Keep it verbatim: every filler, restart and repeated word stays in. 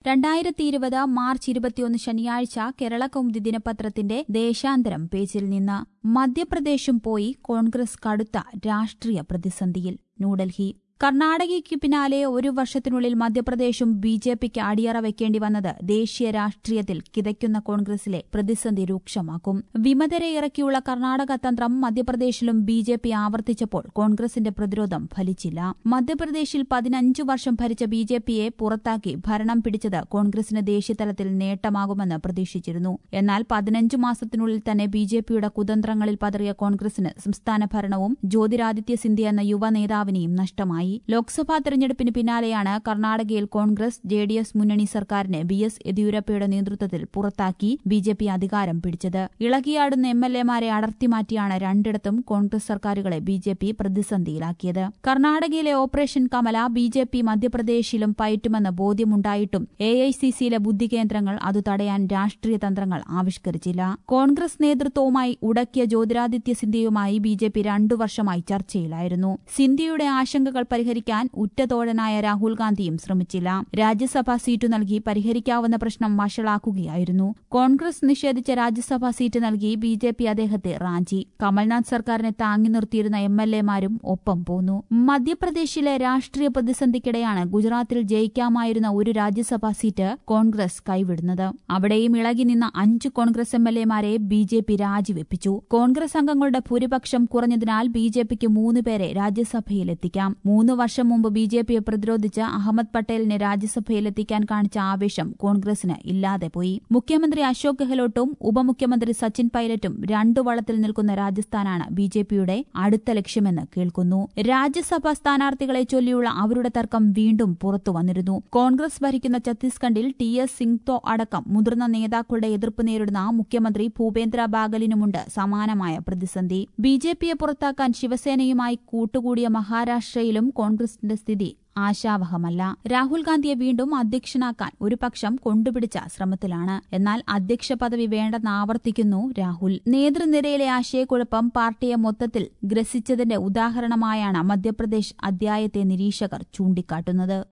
രണ്ടായിരത്തി ഇരുപത് മാർച്ച് ഇരുപത്തിയൊന്ന് ശനിയാഴ്ച കേരളകൗമുദി ദിനപത്രത്തിന്റെ ദേശാന്തരം പേജിൽ നിന്ന് മധ്യപ്രദേശും പോയി കോൺഗ്രസ് കടുത്ത രാഷ്ട്രീയ പ്രതിസന്ധിയിൽ. ന്യൂഡൽഹി. കർണാടകയ്ക്ക് പിന്നാലെ ഒരു വർഷത്തിനുള്ളിൽ മധ്യപ്രദേശും ബി ജെ പിക്ക് അടിയറ വെക്കേണ്ടി വന്നത് ദേശീയ രാഷ്ട്രീയത്തിൽ കിതയ്ക്കുന്ന കോൺഗ്രസിലെ പ്രതിസന്ധി രൂക്ഷമാക്കും. വിമതരെ ഇറക്കിയുള്ള കർണാടക തന്ത്രം മധ്യപ്രദേശിലും ബി ജെ പി ആവർത്തിച്ചപ്പോൾ കോൺഗ്രസിന്റെ പ്രതിരോധം ഫലിച്ചില്ല. മധ്യപ്രദേശിൽ പതിനഞ്ചു വർഷം ഭരിച്ച ബി ജെ പിയെ പുറത്താക്കി ഭരണം പിടിച്ചത് കോൺഗ്രസിന് ദേശീയതലത്തിൽ നേട്ടമാകുമെന്ന് പ്രതീക്ഷിച്ചിരുന്നു. എന്നാൽ പതിനഞ്ചു മാസത്തിനുള്ളിൽ തന്നെ ബി ജെ പിയുടെ കുതന്ത്രങ്ങളിൽ പതറിയ കോൺഗ്രസിന് സംസ്ഥാന ഭരണവും ജ്യോതിരാദിത്യ സിന്ധ്യ എന്ന യുവ നേതാവിനെയും നഷ്ടമായി. ലോക്സഭാ തെരഞ്ഞെടുപ്പിന് പിന്നാലെയാണ് കർണാടകയിൽ കോൺഗ്രസ് ജെ ഡി എസ് മുന്നണി സർക്കാരിനെ ബി എസ് യെദ്യൂരപ്പയുടെ നേതൃത്വത്തിൽ പുറത്താക്കി ബി ജെ പി അധികാരം പിടിച്ചത്. ഇളകിയാടുന്ന എം എൽ എമാരെ അടർത്തിമാറ്റിയാണ് രണ്ടിടത്തും കോൺഗ്രസ് സർക്കാരുകളെ ബി ജെ പി പ്രതിസന്ധിയിലാക്കിയത്. കർണാടകയിലെ operation Kamala B J P മധ്യപ്രദേശിലും പയറ്റുമെന്ന് ബോധ്യമുണ്ടായിട്ടും എ ഐ സി സിയിലെ ബുദ്ധികേന്ദ്രങ്ങൾ അത് തടയാൻ രാഷ്ട്രീയ തന്ത്രങ്ങൾ ആവിഷ്കരിച്ചില്ല. കോൺഗ്രസ് നേതൃത്വവുമായി ഉടക്കിയ ജ്യോതിരാദിത്യ സിന്ധ്യയുമായി ബി ജെ പി രണ്ടു വർഷമായി ചർച്ചയിലായിരുന്നു. സിന്ധ്യയുടെ ആശങ്കകൾ പരിഹരിക്കാൻ ഉറ്റതോഴനായ രാഹുൽ ഗാന്ധിയും ശ്രമിച്ചില്ല. രാജ്യസഭാ സീറ്റു നൽകി പരിഹരിക്കാവുന്ന പ്രശ്നം വഷളാക്കുകയായിരുന്നു. കോൺഗ്രസ് നിഷേധിച്ച രാജ്യസഭാ സീറ്റ് നൽകി ബി ജെ പി അദ്ദേഹത്തെ റാഞ്ചി. കമൽനാഥ് സർക്കാരിനെ താങ്ങി നിർത്തിയിരുന്ന എം എൽ എമാരും ഒപ്പം പോന്നു. മധ്യപ്രദേശിലെ രാഷ്ട്രീയ പ്രതിസന്ധിക്കിടെയാണ് ഗുജറാത്തിൽ ജയിക്കാമായിരുന്ന ഒരു രാജ്യസഭാ സീറ്റ് കോൺഗ്രസ് കൈവിടുന്നത്. അവിടെയും ഇളകി നിന്ന അഞ്ച് കോൺഗ്രസ് എം എൽ എമാരെ ബി ജെ പി രാജിവെപ്പിച്ചു. കോൺഗ്രസ് അംഗങ്ങളുടെ ഭൂരിപക്ഷം കുറഞ്ഞതിനാൽ ബി ജെ പിക്ക് മൂന്ന് പേരെ രാജ്യസഭയിലെത്തിക്കാം. മൂന്ന് വർഷം മുമ്പ് ബി ജെ പിയെ പ്രതിരോധിച്ച് അഹമ്മദ് പട്ടേലിനെ രാജ്യസഭയിലെത്തിക്കാൻ കാണിച്ച ആവേശം കോൺഗ്രസിന് ഇല്ലാതെ പോയി. മുഖ്യമന്ത്രി അശോക് ഗെഹ്ലോട്ടും ഉപമുഖ്യമന്ത്രി സച്ചിൻ പൈലറ്റും രണ്ടു വളത്തിൽ നിൽക്കുന്ന രാജസ്ഥാനാണ് ബി ജെ പിയുടെ അടുത്ത ലക്ഷ്യമെന്ന് കേൾക്കുന്നു. രാജ്യസഭാ സ്ഥാനാർത്ഥികളെ ചൊല്ലിയുള്ള അവരുടെ തർക്കം വീണ്ടും പുറത്തു വന്നിരുന്നു. കോൺഗ്രസ് ഭരിക്കുന്ന ഛത്തീസ്ഗഡിൽ ടി എസ് സിംഗ്തോ അടക്കം മുതിർന്ന നേതാക്കളുടെ എതിർപ്പ് നേരിടുന്ന മുഖ്യമന്ത്രി ഭൂപേന്ദ്ര ബാഗലിനുമുണ്ട് സമാനമായ പ്രതിസന്ധി. ബി ജെ പിയെ പുറത്താക്കാൻ ശിവസേനയുമായി കൂട്ടുകൂടിയ മഹാരാഷ്ട്രയിലും കോൺഗ്രസിന്റെ സ്ഥിതി ആശാവഹമല്ല. രാഹുൽ ഗാന്ധിയെ വീണ്ടും അധ്യക്ഷനാക്കാൻ ഒരു പക്ഷം കൊണ്ടുപിടിച്ച ശ്രമത്തിലാണ്. എന്നാൽ അധ്യക്ഷ പദവി വേണ്ടെന്ന് ആവർത്തിക്കുന്നു രാഹുൽ. നേതൃനിരയിലെ ആശയക്കുഴപ്പം പാർട്ടിയെ മൊത്തത്തിൽ ഗ്രസിച്ചതിന്റെ ഉദാഹരണമായാണ് മധ്യപ്രദേശ് അധ്യായത്തെ നിരീക്ഷകർ ചൂണ്ടിക്കാട്ടുന്നത്.